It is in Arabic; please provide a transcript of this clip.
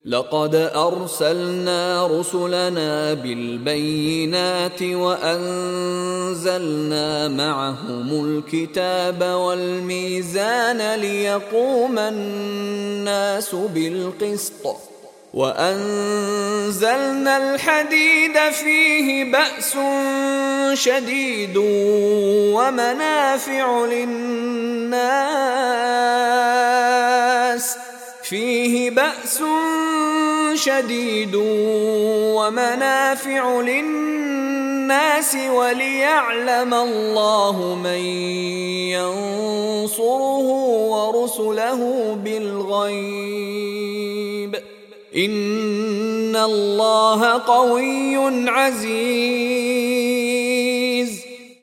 لقد أرسلنا رسلنا بالبينات وأنزلنا معهم الكتاب والميزان ليقوم الناس بالقسط وأنزلنا الحديد فيه بأس شديد ومنافع للناس وليعلم الله من ينصره ورسله بالغيب إن الله قوي عزيز.